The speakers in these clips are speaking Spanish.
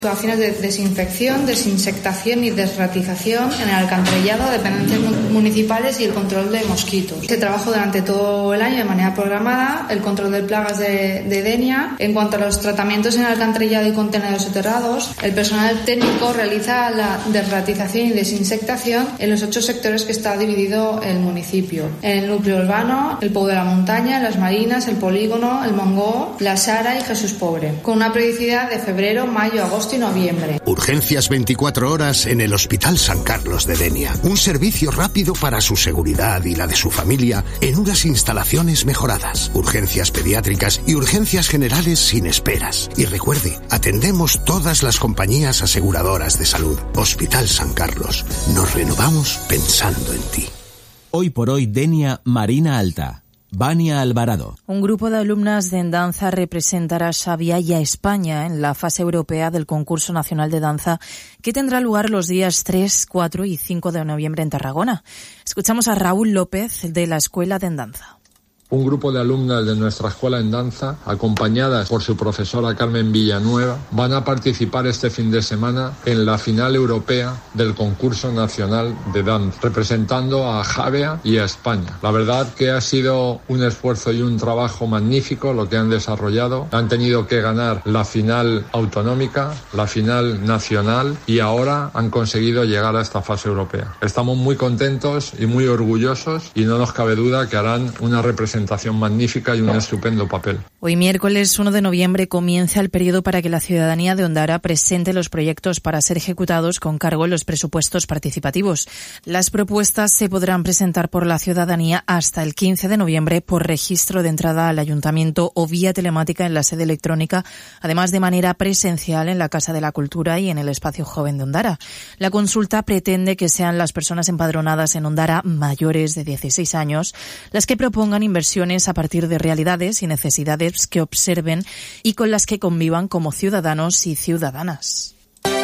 Actuaciones de desinfección, desinsectación y desratización en el alcantarillado, dependencias municipales y el control de mosquitos. Se trabajó durante todo el año de manera programada el control de plagas de Denia. En cuanto a los tratamientos en el alcantarillado y contenedores soterrados, el personal técnico realiza la desratización y desinsectación en los 8 sectores que está dividido el municipio. En el núcleo urbano, el Pou de la Montaña, Las Marinas, el Polígono, el Mongó, La Sara y Jesús Pobre, con una periodicidad de febrero, mayo, agosto y noviembre. Urgencias 24 horas en el Hospital San Carlos de Denia. Un servicio rápido para su seguridad y la de su familia en unas instalaciones mejoradas. Urgencias pediátricas y urgencias generales sin esperas. Y recuerde, atendemos todas las compañías aseguradoras de salud. Hospital San Carlos. Nos renovamos pensando en ti. Hoy por hoy, Denia, Marina Alta. Vania Alvarado. Un grupo de alumnas de danza representará a Xàbia y a España en la fase europea del Concurso Nacional de Danza que tendrá lugar los días 3, 4 y 5 de noviembre en Tarragona. Escuchamos a Raúl López de la Escuela de Danza. Un grupo de alumnas de nuestra escuela en danza, acompañadas por su profesora Carmen Villanueva, van a participar este fin de semana en la final europea del concurso nacional de danza, representando a Xàbia y a España. La verdad que ha sido un esfuerzo y un trabajo magnífico lo que han desarrollado. Han tenido que ganar la final autonómica, la final nacional y ahora han conseguido llegar a esta fase europea. Estamos muy contentos y muy orgullosos y no nos cabe duda que harán una representación magnífica y un estupendo papel. Hoy miércoles 1 de noviembre comienza el periodo para que la ciudadanía de Ondara presente los proyectos para ser ejecutados con cargo en los presupuestos participativos. Las propuestas se podrán presentar por la ciudadanía hasta el 15 de noviembre por registro de entrada al ayuntamiento o vía telemática en la sede electrónica, además de manera presencial en la Casa de la Cultura y en el Espacio Joven de Ondara. La consulta pretende que sean las personas empadronadas en Ondara mayores de 16 años las que propongan inversiones a partir de realidades y necesidades que observen y con las que convivan como ciudadanos y ciudadanas.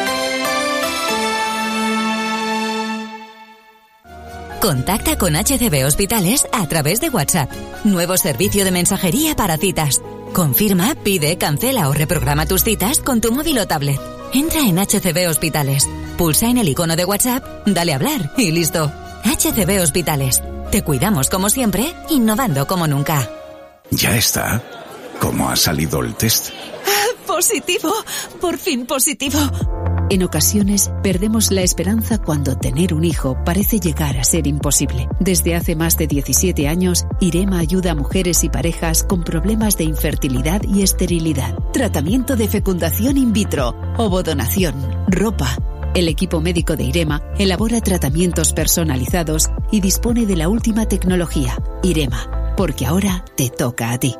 Contacta con HCB Hospitales a través de WhatsApp. Nuevo servicio de mensajería para citas. Confirma, pide, cancela o reprograma tus citas con tu móvil o tablet. Entra en HCB Hospitales, pulsa en el icono de WhatsApp, dale a hablar y listo. HCB Hospitales. Te cuidamos como siempre, innovando como nunca. Ya está. ¿Cómo ha salido el test? ¡Positivo! ¡Por fin positivo! En ocasiones perdemos la esperanza cuando tener un hijo parece llegar a ser imposible. Desde hace más de 17 años, IREMA ayuda a mujeres y parejas con problemas de infertilidad y esterilidad. Tratamiento de fecundación in vitro, ovodonación, ropa. El equipo médico de IREMA elabora tratamientos personalizados y dispone de la última tecnología. IREMA, porque ahora te toca a ti.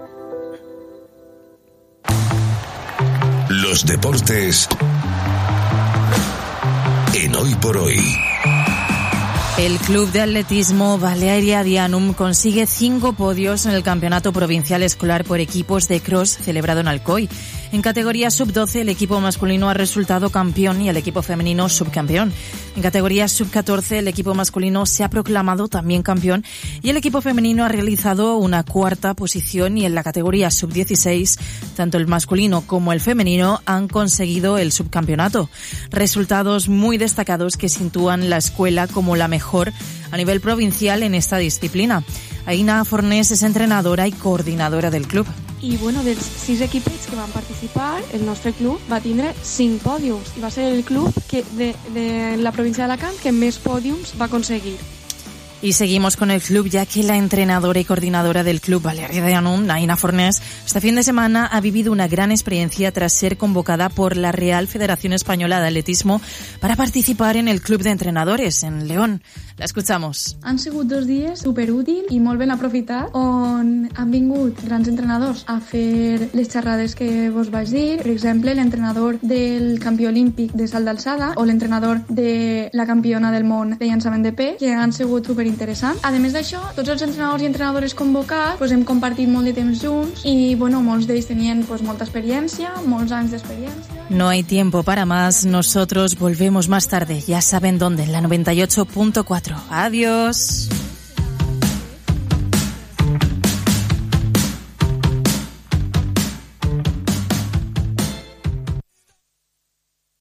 Los deportes en Hoy por Hoy. El Club de Atletismo Valeriadianum consigue 5 podios en el Campeonato Provincial Escolar por Equipos de Cross celebrado en Alcoy. En categoría sub-12 el equipo masculino ha resultado campeón y el equipo femenino subcampeón. En categoría sub-14 el equipo masculino se ha proclamado también campeón y el equipo femenino ha realizado una 4ª posición, y en la categoría sub-16 tanto el masculino como el femenino han conseguido el subcampeonato. Resultados muy destacados que sitúan la escuela como la mejor a nivel provincial en esta disciplina. Aina Fornés és entrenadora i coordinadora del club. I bueno, dels 6 equipets que van participar, el nostre club va tindre 5 pòdiums i va ser el club que de la província d'Alacant que més pòdiums va aconseguir. Y seguimos con el club, ya que la entrenadora y coordinadora del club Valeriadianum, Aina Fornés, este fin de semana ha vivido una gran experiencia tras ser convocada por la Real Federación Española de Atletismo para participar en el club de entrenadores en León. La escuchamos. Han sigut 2 dies superútils i molt ben aprofitat, on han vingut grans entrenadors a fer les xerrades que vos vaig dir. Per exemple, l'entrenador del campió olímpic de salt d'alçada o l'entrenador de la campiona del món de llançament de pes, que han sigut superinteressants. A més d'això, tots els entrenadors i entrenadores convocats hem compartit molt de temps junts i molts d'ells tenien molta experiència, molts anys d'experiència. No hay tiempo para más. Nosotros volvemos más tarde. Ya saben dónde, en la 98.4. Adiós.